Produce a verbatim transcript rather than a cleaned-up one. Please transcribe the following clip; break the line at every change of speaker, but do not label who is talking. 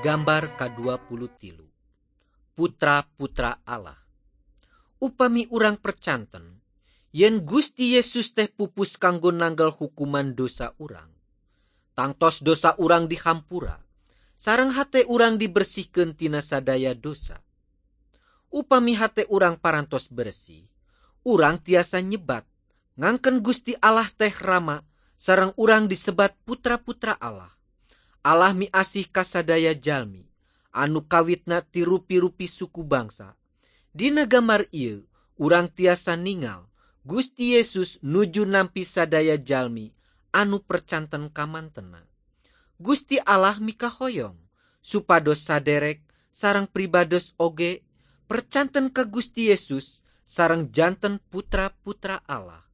Gambar ka dua puluh tilu. Putra-putra Allah. Upami urang percanten, yen Gusti Yesus teh pupus kanggo nanggal hukuman dosa urang. Tangtos dosa urang dihampura, sareng hate urang dibersihkeun tina sadaya dosa. Upami hate urang parantos bersih, urang tiasa nyebat, ngangken Gusti Allah teh Rama, sareng urang disebat putra-putra Allah. Allah miasih kasadaya jalmi, anu kawitna ti rupi-rupi suku bangsa. Dina gambar ieu, urang tiasa ningal, Gusti Yesus nuju nampi sadaya jalmi, anu percanten kamantena. Gusti Allah mikahoyong, supados saderek, sareng pribados oge, percanten ka Gusti Yesus, sareng janten putra-putra Allah.